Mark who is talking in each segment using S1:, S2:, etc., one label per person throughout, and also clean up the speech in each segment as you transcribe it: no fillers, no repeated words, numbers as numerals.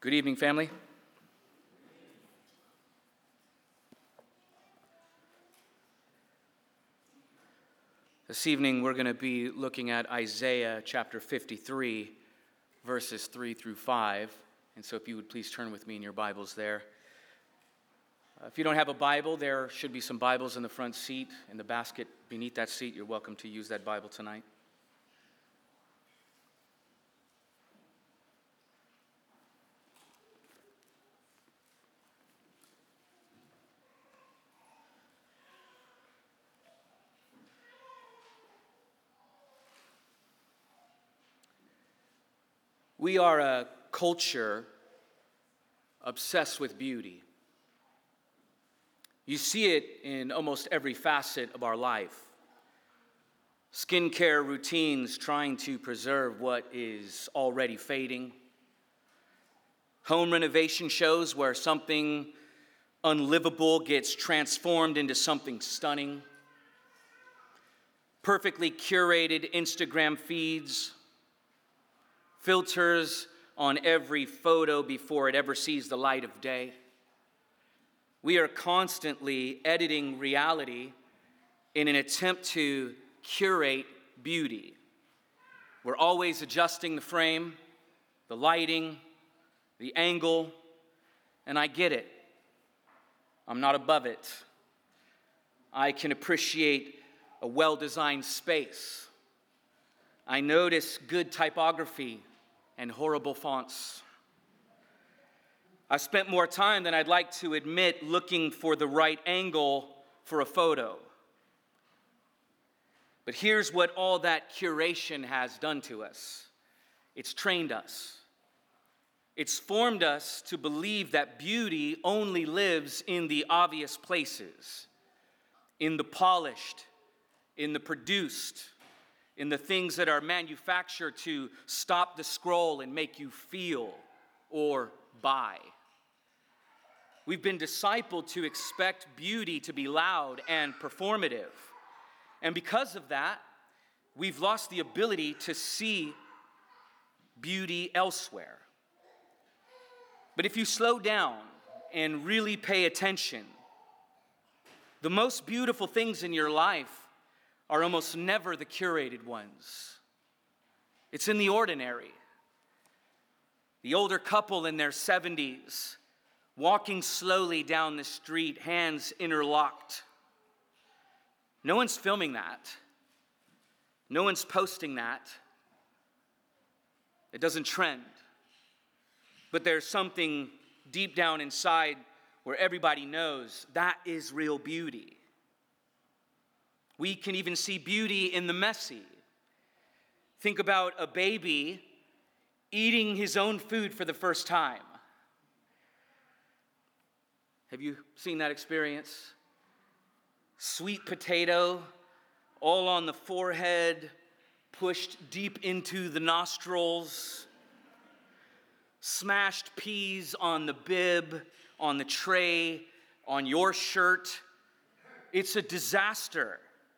S1: Good evening, family. This evening, we're going to be looking at Isaiah chapter 53, verses 3 through 5. And so if you would please turn with me in your Bibles there. If you don't have a Bible, there should be some Bibles in the front seat. In the basket beneath that seat, you're welcome to use that Bible tonight. We are a culture obsessed with beauty. You see it in almost every facet of our life. Skincare routines trying to preserve what is already fading. Home renovation shows where something unlivable gets transformed into something stunning. Perfectly curated Instagram feeds. Filters on every photo before it ever sees the light of day. We are constantly editing reality in an attempt to curate beauty. We're always adjusting the frame, the lighting, the angle, and I get it. I'm not above it. I can appreciate a well-designed space. I notice good typography and horrible fonts. I've spent more time than I'd like to admit looking for the right angle for a photo. But here's what all that curation has done to us. It's trained us. It's formed us to believe that beauty only lives in the obvious places, in the polished, in the produced, in the things that are manufactured to stop the scroll and make you feel or buy. We've been discipled to expect beauty to be loud and performative. And because of that, we've lost the ability to see beauty elsewhere. But if you slow down and really pay attention, the most beautiful things in your life are almost never the curated ones. It's in the ordinary. The older couple in their 70s, walking slowly down the street, hands interlocked. No one's filming that. No one's posting that. It doesn't trend. But there's something deep down inside where everybody knows that is real beauty. We can even see beauty in the messy. Think about a baby eating his own food for the first time. Have you seen that experience? Sweet potato, all on the forehead, pushed deep into the nostrils. Smashed peas on the bib, on the tray, on your shirt. It's a disaster.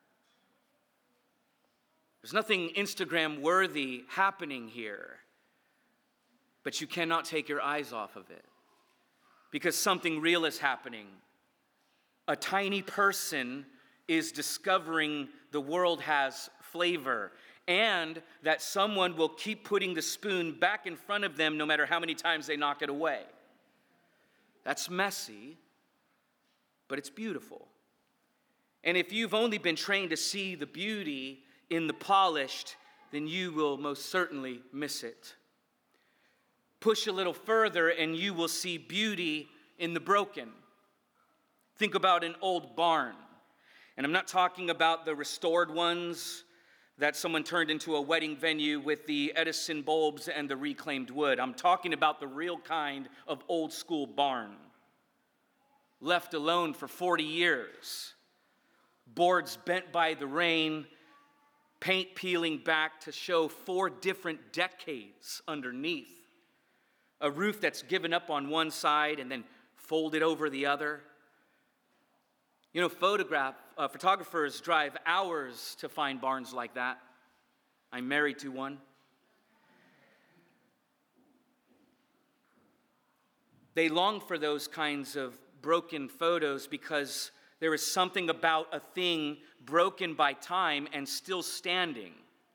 S1: There's nothing Instagram-worthy happening here, but you cannot take your eyes off of it because something real is happening. A tiny person is discovering the world has flavor and that someone will keep putting the spoon back in front of them no matter how many times they knock it away. That's messy, but it's beautiful. And if you've only been trained to see the beauty in the polished, then you will most certainly miss it. Push a little further and you will see beauty in the broken. Think about an old barn. And I'm not talking about the restored ones that someone turned into a wedding venue with the Edison bulbs and the reclaimed wood. I'm talking about the real kind of old school barn. Left alone for 40 years. Boards bent by the rain, paint peeling back to show 4 different decades underneath. A roof that's given up on one side and then folded over the other. You know, photographers drive hours to find barns like that. I'm married to one. They long for those kinds of broken photos because there is something about a thing broken by time and still standing.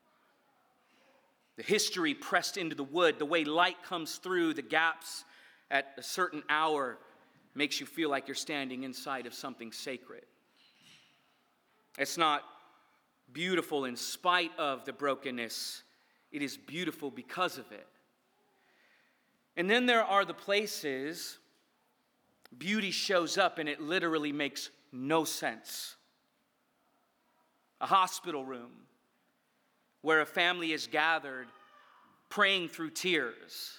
S1: The history pressed into the wood, the way light comes through the gaps at a certain hour makes you feel like you're standing inside of something sacred. It's not beautiful in spite of the brokenness. It is beautiful because of it. And then there are the places beauty shows up and it literally makes no sense. A hospital room where a family is gathered praying through tears.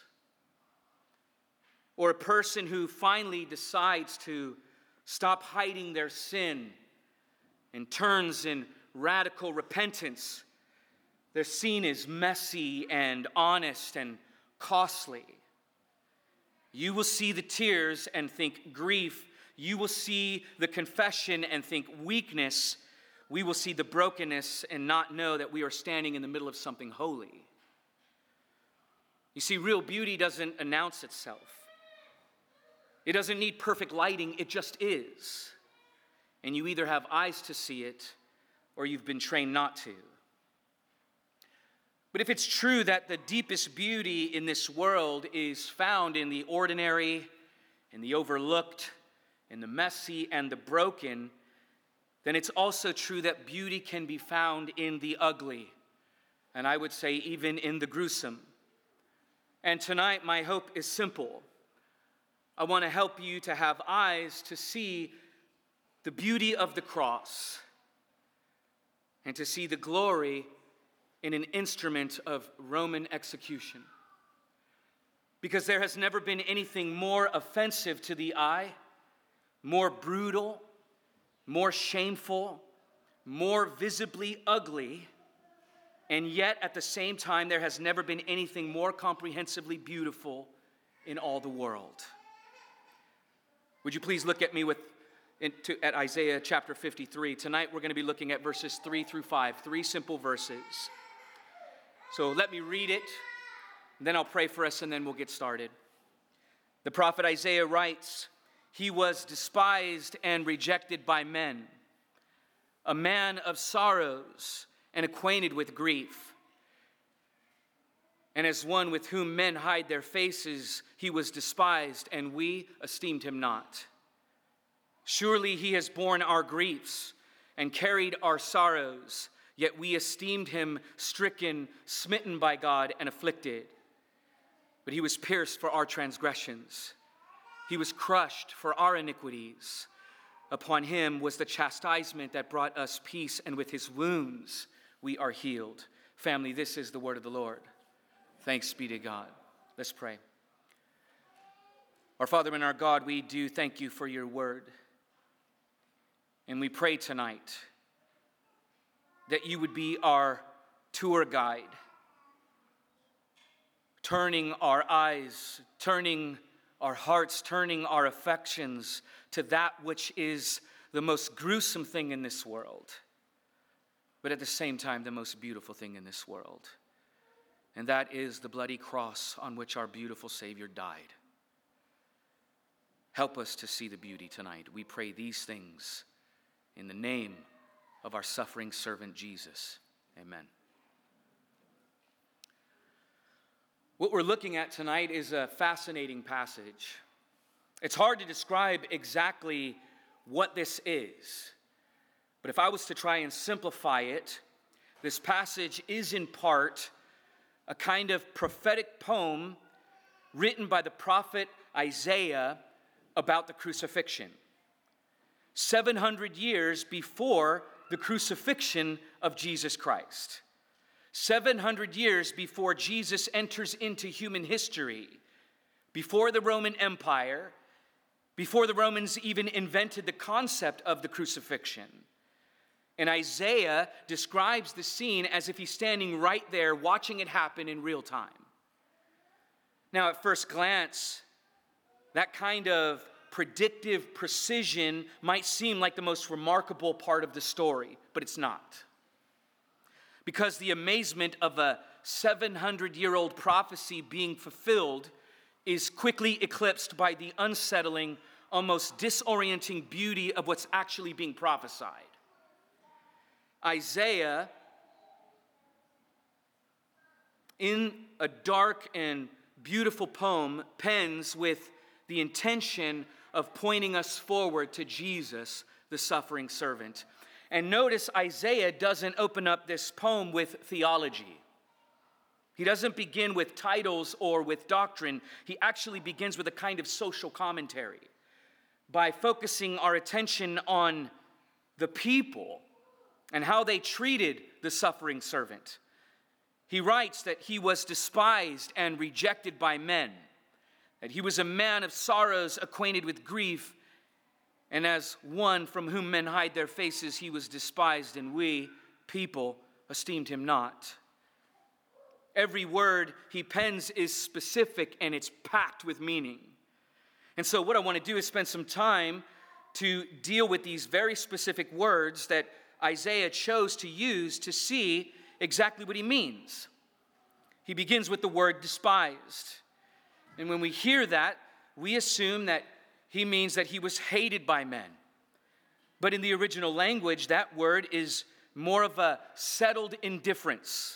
S1: Or a person who finally decides to stop hiding their sin and turns in radical repentance. Their scene is messy and honest and costly. You will see the tears and think grief. You will see the confession and think weakness. We will see the brokenness and not know that we are standing in the middle of something holy. You see, real beauty doesn't announce itself. It doesn't need perfect lighting, it just is. And you either have eyes to see it or you've been trained not to. But if it's true that the deepest beauty in this world is found in the ordinary, in the overlooked, in the messy, and the broken, then it's also true that beauty can be found in the ugly, and I would say even in the gruesome. And tonight, my hope is simple. I want to help you to have eyes to see the beauty of the cross and to see the glory in an instrument of Roman execution. Because there has never been anything more offensive to the eye, more brutal, more shameful, more visibly ugly, and yet at the same time there has never been anything more comprehensively beautiful in all the world. Would you please look at me at Isaiah chapter 53. Tonight we're going to be looking at verses 3 through 5, 3 simple verses. So let me read it, then I'll pray for us, and then we'll get started. The prophet Isaiah writes, "He was despised and rejected by men, a man of sorrows and acquainted with grief. And as one with whom men hide their faces, he was despised, and we esteemed him not. Surely he has borne our griefs and carried our sorrows, yet we esteemed him stricken, smitten by God, and afflicted. But he was pierced for our transgressions. He was crushed for our iniquities. Upon him was the chastisement that brought us peace, and with his wounds we are healed." Family, this is the word of the Lord. Thanks be to God. Let's pray. Our Father and our God, we do thank you for your word. And we pray tonight that you would be our tour guide, turning our eyes, turning our hearts, turning our affections to that which is the most gruesome thing in this world, but at the same time, the most beautiful thing in this world. And that is the bloody cross on which our beautiful Savior died. Help us to see the beauty tonight. We pray these things in the name of our suffering servant Jesus. Amen. What we're looking at tonight is a fascinating passage. It's hard to describe exactly what this is. But if I was to try and simplify it, this passage is in part a kind of prophetic poem written by the prophet Isaiah about the crucifixion. 700 years before the crucifixion of Jesus Christ. 700 years before Jesus enters into human history, before the Roman Empire, before the Romans even invented the concept of the crucifixion. And Isaiah describes the scene as if he's standing right there watching it happen in real time. Now, at first glance, that kind of predictive precision might seem like the most remarkable part of the story, but it's not. Because the amazement of a 700-year-old prophecy being fulfilled is quickly eclipsed by the unsettling, almost disorienting beauty of what's actually being prophesied. Isaiah, in a dark and beautiful poem, pens with the intention of pointing us forward to Jesus, the suffering servant. And notice Isaiah doesn't open up this poem with theology. He doesn't begin with titles or with doctrine. He actually begins with a kind of social commentary by focusing our attention on the people and how they treated the suffering servant. He writes that he was despised and rejected by men, that he was a man of sorrows, acquainted with grief, and as one from whom men hide their faces, he was despised, and we, people, esteemed him not. Every word he pens is specific and it's packed with meaning. And so what I want to do is spend some time to deal with these very specific words that Isaiah chose to use to see exactly what he means. He begins with the word despised. And when we hear that, we assume that he means that he was hated by men. But in the original language, that word is more of a settled indifference.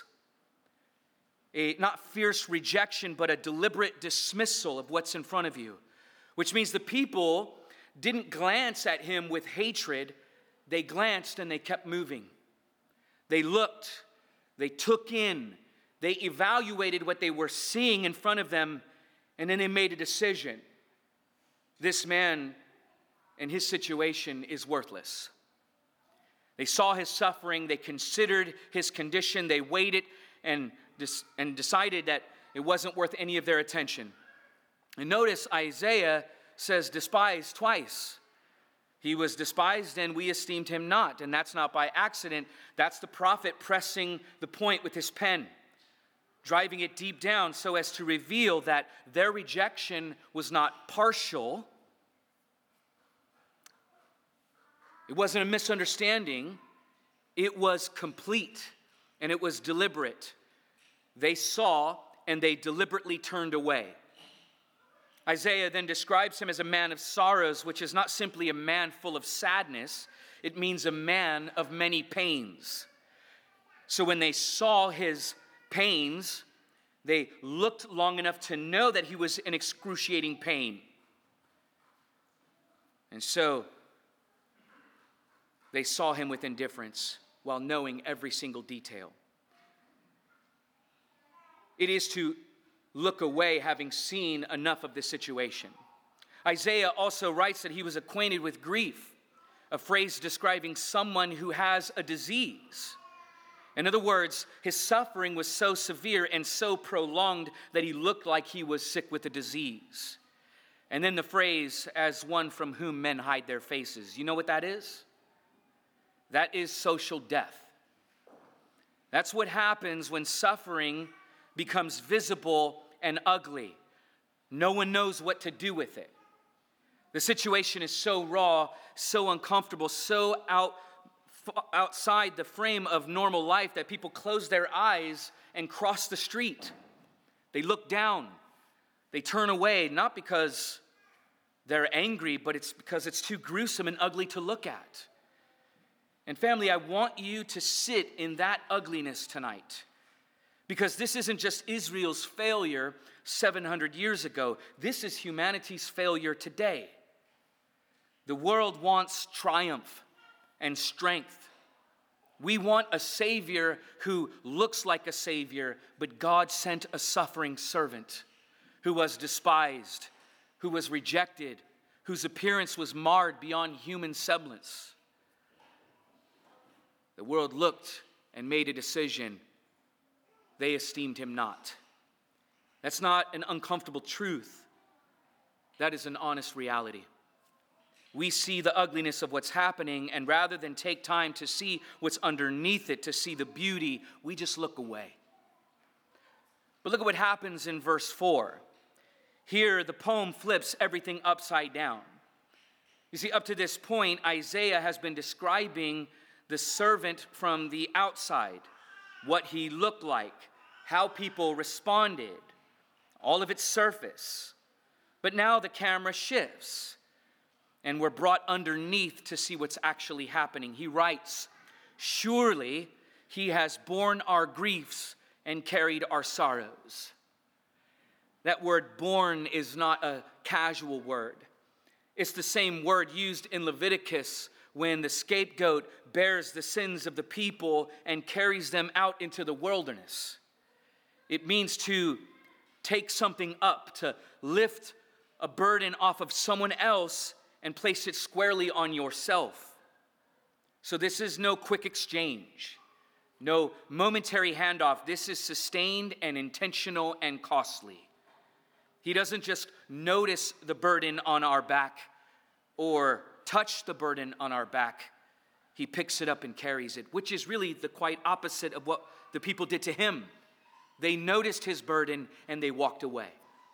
S1: A not fierce rejection, but a deliberate dismissal of what's in front of you. Which means the people didn't glance at him with hatred. They glanced and they kept moving. They looked, they took in, they evaluated what they were seeing in front of them, and then they made a decision. This man and his situation is worthless. They saw his suffering, they considered his condition, they weighed it and decided that it wasn't worth any of their attention. And notice Isaiah says despised twice. He was despised and we esteemed him not. And that's not by accident. That's the prophet pressing the point with his pen, driving it deep down so as to reveal that their rejection was not partial. It wasn't a misunderstanding. It was complete and it was deliberate. They saw and they deliberately turned away. Isaiah then describes him as a man of sorrows, which is not simply a man full of sadness. It means a man of many pains. So when they saw his pains, they looked long enough to know that he was in excruciating pain. And so they saw him with indifference while knowing every single detail. It is to look away having seen enough of the situation. Isaiah also writes that he was acquainted with grief, a phrase describing someone who has a disease. In other words, his suffering was so severe and so prolonged that he looked like he was sick with a disease. And then the phrase, as one from whom men hide their faces. You know what that is? That is social death. That's what happens when suffering becomes visible and ugly. No one knows what to do with it. The situation is so raw, so uncomfortable, so outside the frame of normal life that people close their eyes and cross the street. They look down. They turn away, not because they're angry, but it's because it's too gruesome and ugly to look at. And family, I want you to sit in that ugliness tonight. Because this isn't just Israel's failure 700 years ago. This is humanity's failure today. The world wants triumph and strength. We want a Savior who looks like a Savior, but God sent a suffering servant who was despised, who was rejected, whose appearance was marred beyond human semblance. The world looked and made a decision. They esteemed him not. That's not an uncomfortable truth. That is an honest reality. We see the ugliness of what's happening, and rather than take time to see what's underneath it, to see the beauty, we just look away. But look at what happens in verse 4. Here, the poem flips everything upside down. You see, up to this point, Isaiah has been describing the servant from the outside, what he looked like, how people responded, all of its surface. But now the camera shifts, and we're brought underneath to see what's actually happening. He writes, "Surely he has borne our griefs and carried our sorrows." That word "borne" is not a casual word. It's the same word used in Leviticus when the scapegoat bears the sins of the people and carries them out into the wilderness. It means to take something up, to lift a burden off of someone else and place it squarely on yourself. So this is no quick exchange, no momentary handoff. This is sustained and intentional and costly. He doesn't just notice the burden on our back or touch the burden on our back. He picks it up and carries it, which is really the quite opposite of what the people did to him. They noticed his burden and they walked away.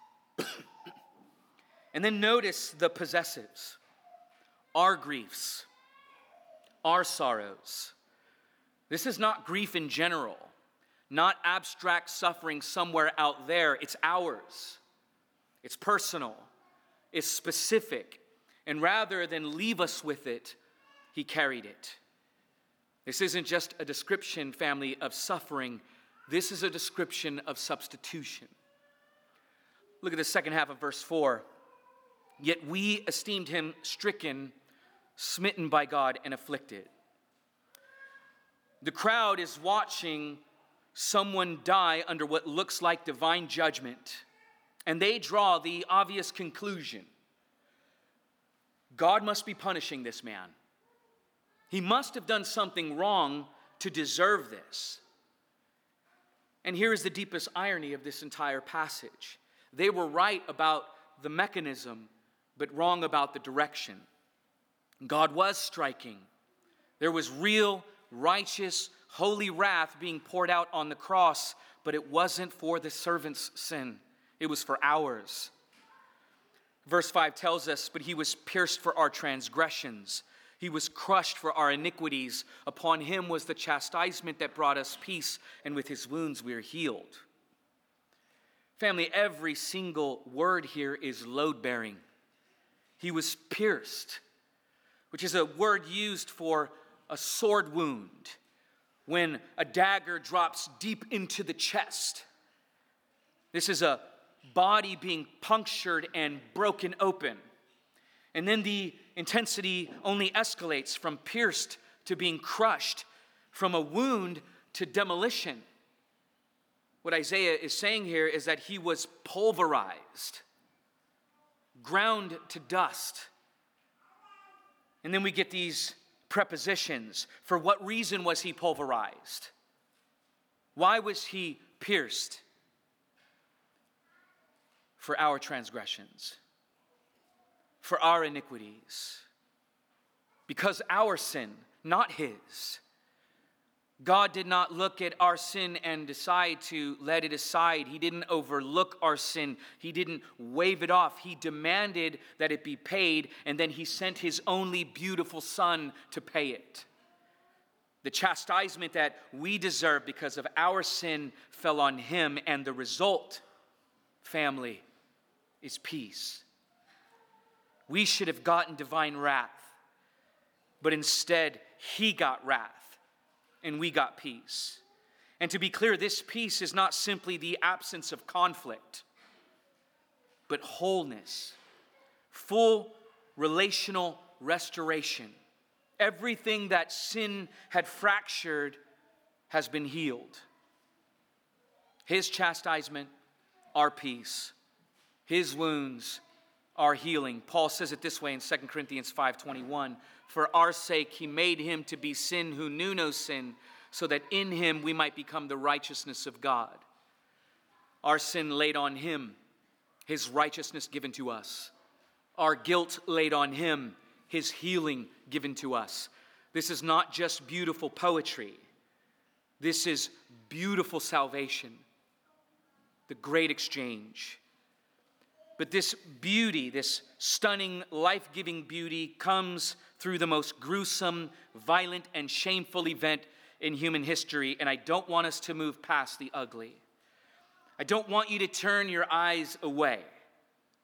S1: And then notice the possessives, our griefs, our sorrows. This is not grief in general, not abstract suffering somewhere out there. It's ours. It's personal. It's specific. And rather than leave us with it, he carried it. This isn't just a description, family, of suffering. This is a description of substitution. Look at the second half of verse 4. Yet we esteemed him stricken, smitten by God, and afflicted. The crowd is watching someone die under what looks like divine judgment, and they draw the obvious conclusion: God must be punishing this man. He must have done something wrong to deserve this. And here is the deepest irony of this entire passage. They were right about the mechanism, but wrong about the direction. God was striking. There was real, righteous, holy wrath being poured out on the cross, but it wasn't for the servant's sin. It was for ours. Verse 5 tells us, "But he was pierced for our transgressions. He was crushed for our iniquities. Upon him was the chastisement that brought us peace, and with his wounds we are healed." Family, every single word here is load-bearing. He was pierced, which is a word used for a sword wound, when a dagger drops deep into the chest. This is a body being punctured and broken open. And then the intensity only escalates from pierced to being crushed, from a wound to demolition. What Isaiah is saying here is that he was pulverized, ground to dust. And then we get these prepositions. For what reason was he pulverized? Why was he pierced? For our transgressions, for our iniquities, because our sin, not his. God did not look at our sin and decide to let it aside. He didn't overlook our sin. He didn't wave it off. He demanded that it be paid, and then he sent his only beautiful son to pay it. The chastisement that we deserve because of our sin fell on him, and the result, family, is peace. We should have gotten divine wrath, but instead he got wrath. And we got peace. And to be clear, this peace is not simply the absence of conflict, but wholeness, full relational restoration. Everything that sin had fractured has been healed. His chastisement, our peace. His wounds, our healing. Paul says it this way in 2 Corinthians 5:21. For our sake he made him to be sin who knew no sin, so that in him we might become the righteousness of God. Our sin laid on him, his righteousness given to us. Our guilt laid on him, his healing given to us. This is not just beautiful poetry. This is beautiful salvation, the great exchange. But this beauty, this stunning, life-giving beauty comes through the most gruesome, violent, and shameful event in human history, and I don't want us to move past the ugly. I don't want you to turn your eyes away.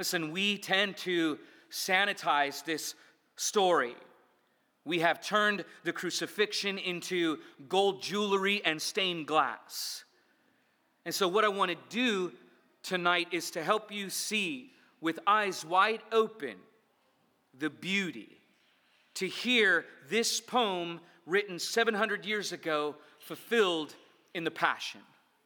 S1: Listen, we tend to sanitize this story. We have turned the crucifixion into gold jewelry and stained glass. And so what I want to do tonight is to help you see with eyes wide open the beauty, to hear this poem written 700 years ago fulfilled in the Passion.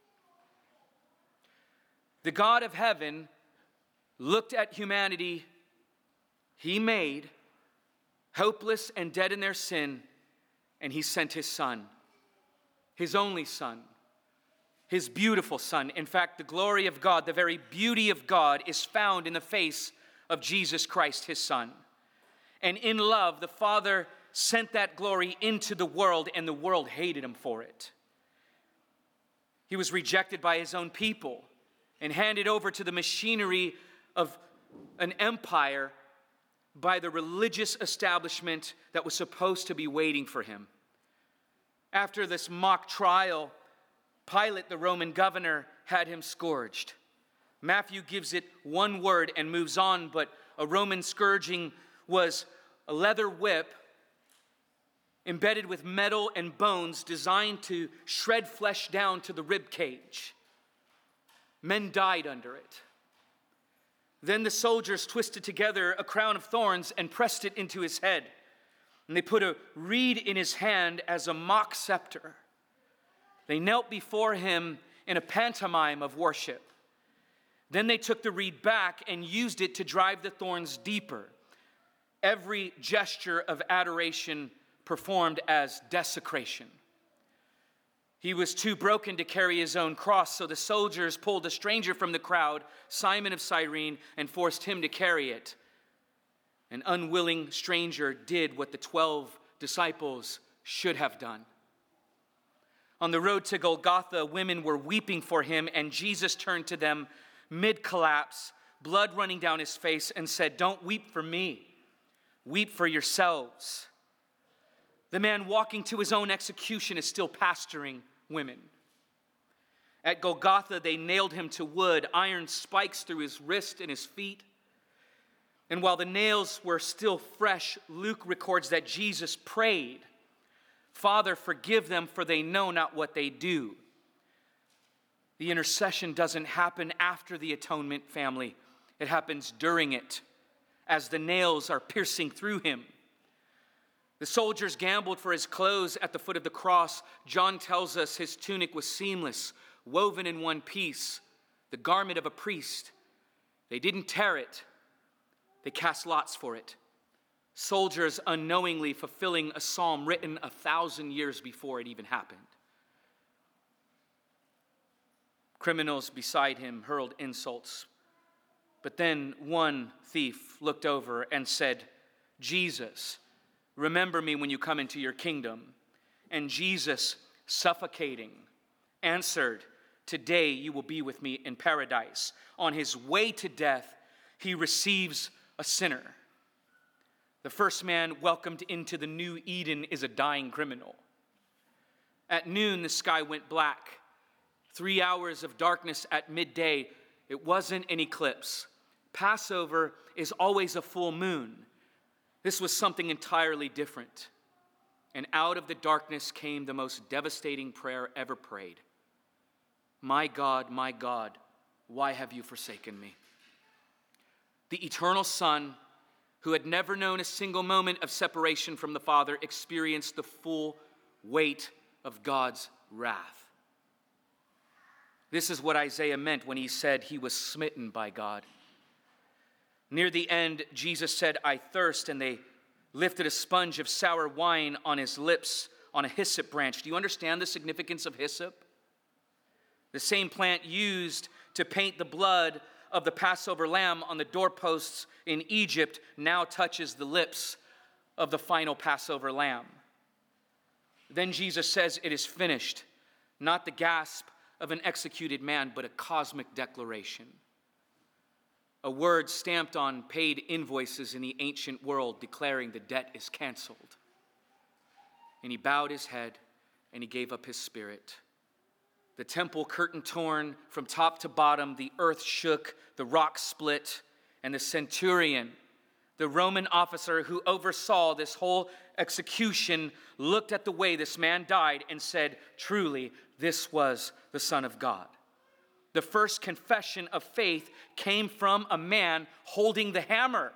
S1: The God of heaven looked at humanity he made, hopeless and dead in their sin, and he sent his son, his only son, his beautiful son. In fact, the glory of God, the very beauty of God, is found in the face of Jesus Christ, his son. And in love, the Father sent that glory into the world, and the world hated him for it. He was rejected by his own people and handed over to the machinery of an empire by the religious establishment that was supposed to be waiting for him. After this mock trial, Pilate, the Roman governor, had him scourged. Matthew gives it one word and moves on, but a Roman scourging was a leather whip embedded with metal and bones designed to shred flesh down to the rib cage. Men died under it. Then the soldiers twisted together a crown of thorns and pressed it into his head. And they put a reed in his hand as a mock scepter. They knelt before him in a pantomime of worship. Then they took the reed back and used it to drive the thorns deeper. Every gesture of adoration performed as desecration. He was too broken to carry his own cross, so the soldiers pulled a stranger from the crowd, Simon of Cyrene, and forced him to carry it. An unwilling stranger did what the 12 disciples should have done. On the road to Golgotha, women were weeping for him, and Jesus turned to them mid-collapse, blood running down his face, and said, "Don't weep for me, weep for yourselves." The man walking to his own execution is still pastoring women. At Golgotha, they nailed him to wood, iron spikes through his wrist and his feet. And while the nails were still fresh, Luke records that Jesus prayed, "Father, forgive them, for they know not what they do." The intercession doesn't happen after the atonement, family. It happens during it, as the nails are piercing through him. The soldiers gambled for his clothes at the foot of the cross. John tells us his tunic was seamless, woven in one piece, the garment of a priest. They didn't tear it. They cast lots for it. Soldiers unknowingly fulfilling a psalm written 1,000 years before it even happened. Criminals beside him hurled insults. But then one thief looked over and said, "Jesus, remember me when you come into your kingdom." And Jesus, suffocating, answered, "Today you will be with me in paradise." On his way to death, he receives a sinner. The first man welcomed into the new Eden is a dying criminal. At noon, the sky went black. 3 hours of darkness at midday. It wasn't an eclipse. Passover is always a full moon. This was something entirely different. And out of the darkness came the most devastating prayer ever prayed. My God, why have you forsaken me?" The eternal Son, who had never known a single moment of separation from the Father, experienced the full weight of God's wrath. This is what Isaiah meant when he said he was smitten by God. Near the end, Jesus said, "I thirst," and they lifted a sponge of sour wine on his lips on a hyssop branch. Do you understand the significance of hyssop? The same plant used to paint the blood of the Passover lamb on the doorposts in Egypt now touches the lips of the final Passover lamb. Then Jesus says, "It is finished," not the gasp of an executed man, but a cosmic declaration. A word stamped on paid invoices in the ancient world declaring the debt is canceled. And he bowed his head and he gave up his spirit. The temple curtain torn from top to bottom, the earth shook, the rock split, And the centurion, the Roman officer who oversaw this whole execution, looked at the way this man died and said, truly, this was the Son of God. The first confession of faith came from a man holding the hammer.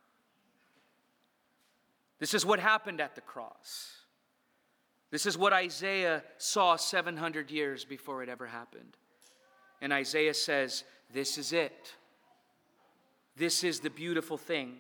S1: This is what happened at the cross. This is what Isaiah saw 700 years before it ever happened. And Isaiah says, this is it. This is the beautiful thing.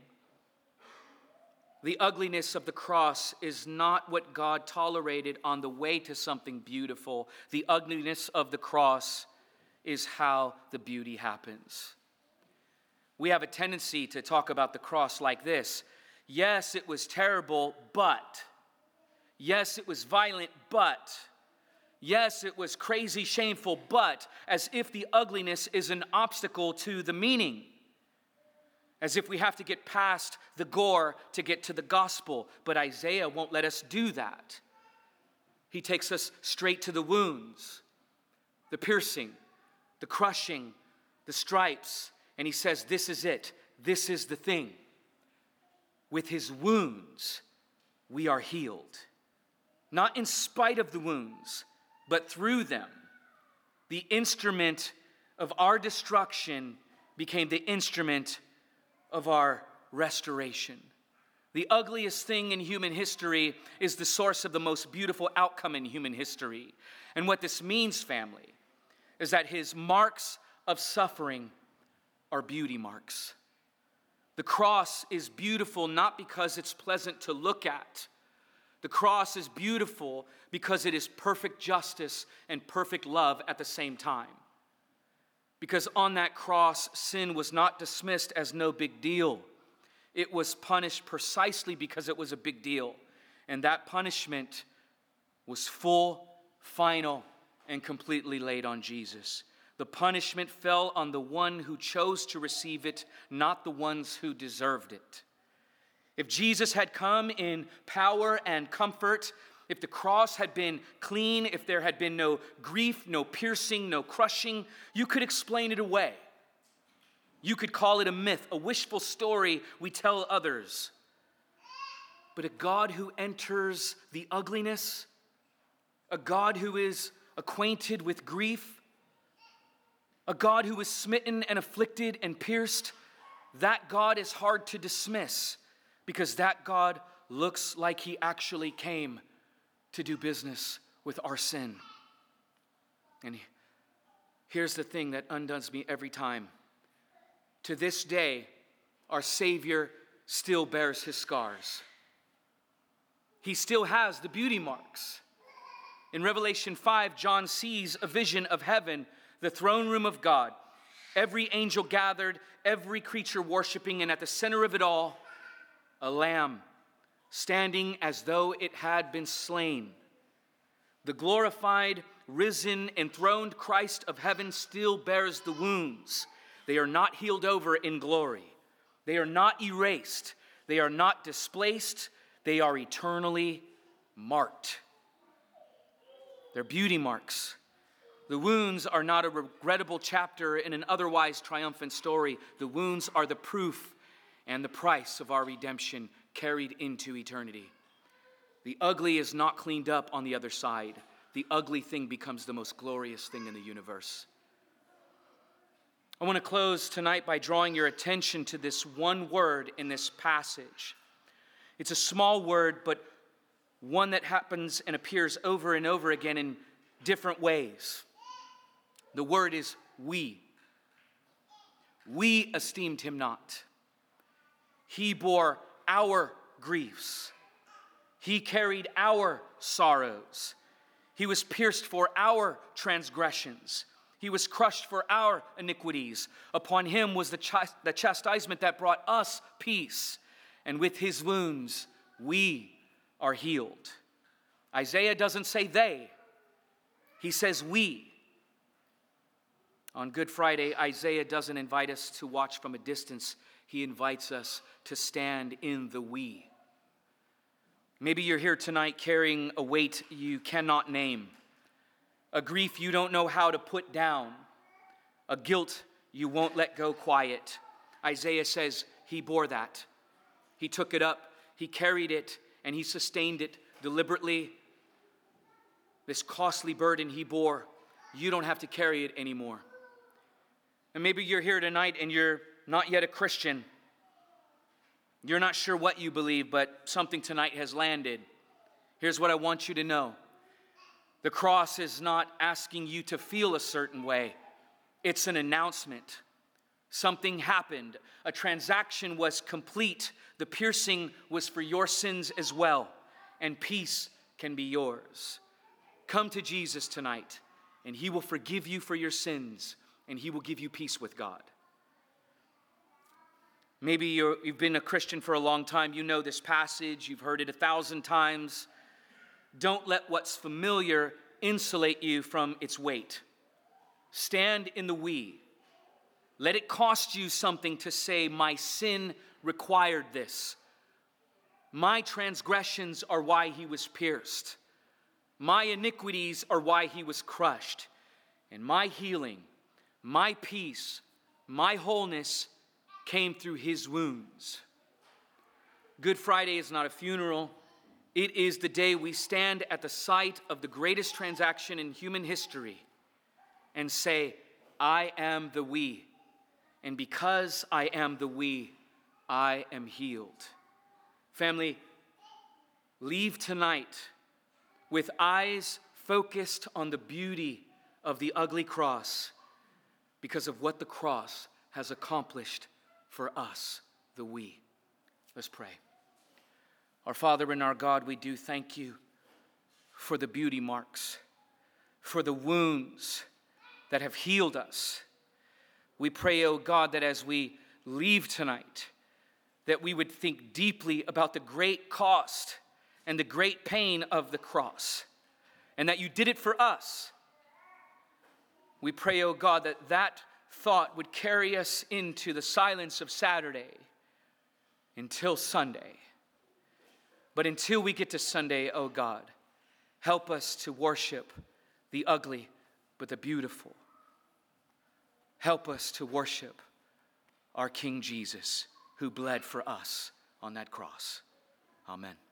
S1: The ugliness of the cross is not what God tolerated on the way to something beautiful. The ugliness of the cross is how the beauty happens. We have a tendency to talk about the cross like this. Yes, it was terrible, but. Yes, it was violent, but. Yes, it was crazy, shameful, but. As if the ugliness is an obstacle to the meaning. As if we have to get past the gore to get to the gospel. But Isaiah won't let us do that. He takes us straight to the wounds, the piercing, the crushing, the stripes. And he says, this is it. This is the thing. With his wounds, we are healed. Not in spite of the wounds, but through them. The instrument of our destruction became the instrument of our restoration. The ugliest thing in human history is the source of the most beautiful outcome in human history. And what this means, family, is that his marks of suffering are beauty marks. The cross is beautiful not because it's pleasant to look at. The cross is beautiful because it is perfect justice and perfect love at the same time. Because on that cross, sin was not dismissed as no big deal. It was punished precisely because it was a big deal. And that punishment was full, final, and completely laid on Jesus. The punishment fell on the one who chose to receive it, not the ones who deserved it. If Jesus had come in power and comfort, if the cross had been clean, if there had been no grief, no piercing, no crushing, you could explain it away. You could call it a myth, a wishful story we tell others. But a God who enters the ugliness, a God who is acquainted with grief, a God who is smitten and afflicted and pierced, that God is hard to dismiss because that God looks like he actually came to do business with our sin. And here's the thing that undoes me every time. To this day, our Savior still bears his scars. He still has the beauty marks. In Revelation 5, John sees a vision of heaven, the throne room of God, every angel gathered, every creature worshiping, and at the center of it all, a lamb standing as though it had been slain. The glorified, risen, enthroned Christ of heaven still bears the wounds. They are not healed over in glory. They are not erased. They are not displaced. They are eternally marked. They're beauty marks. The wounds are not a regrettable chapter in an otherwise triumphant story. The wounds are the proof and the price of our redemption carried into eternity. The ugly is not cleaned up on the other side. The ugly thing becomes the most glorious thing in the universe. I want to close tonight by drawing your attention to this one word in this passage. It's a small word, but one that happens and appears over and over again in different ways. The word is we. We esteemed him not. He bore our griefs. He carried our sorrows. He was pierced for our transgressions. He was crushed for our iniquities. Upon him was the chastisement that brought us peace. And with his wounds, we are healed. Isaiah doesn't say they. He says we. On Good Friday, Isaiah doesn't invite us to watch from a distance. He invites us to stand in the we. Maybe you're here tonight carrying a weight you cannot name, a grief you don't know how to put down, a guilt you won't let go quiet. Isaiah says he bore that. He took it up, he carried it, and he sustained it deliberately. This costly burden he bore. You don't have to carry it anymore. And maybe you're here tonight and you're not yet a Christian. You're not sure what you believe, but something tonight has landed. Here's what I want you to know. The cross is not asking you to feel a certain way. It's an announcement. Something happened. A transaction was complete. The piercing was for your sins as well. And peace can be yours. Come to Jesus tonight, and he will forgive you for your sins, and he will give you peace with God. Maybe you've been a Christian for a long time. You know this passage. You've heard it 1,000 times. Don't let what's familiar insulate you from its weight. Stand in the we. Let it cost you something to say, my sin required this. My transgressions are why he was pierced. My iniquities are why he was crushed. And my healing, my peace, my wholeness came through his wounds. Good Friday is not a funeral. It is the day we stand at the site of the greatest transaction in human history and say, I am the we. And because I am the we, I am healed. Family, leave tonight with eyes focused on the beauty of the ugly cross because of what the cross has accomplished for us, the we. Let's pray. Our Father and our God, we do thank you for the beauty marks, for the wounds that have healed us. We pray, oh God, that as we leave tonight, that we would think deeply about the great cost and the great pain of the cross, and that you did it for us. We pray, oh God, that that thought would carry us into the silence of Saturday until Sunday. But until we get to Sunday, oh God, help us to worship the ugly but the beautiful. Help us to worship our King Jesus, who bled for us on that cross. Amen.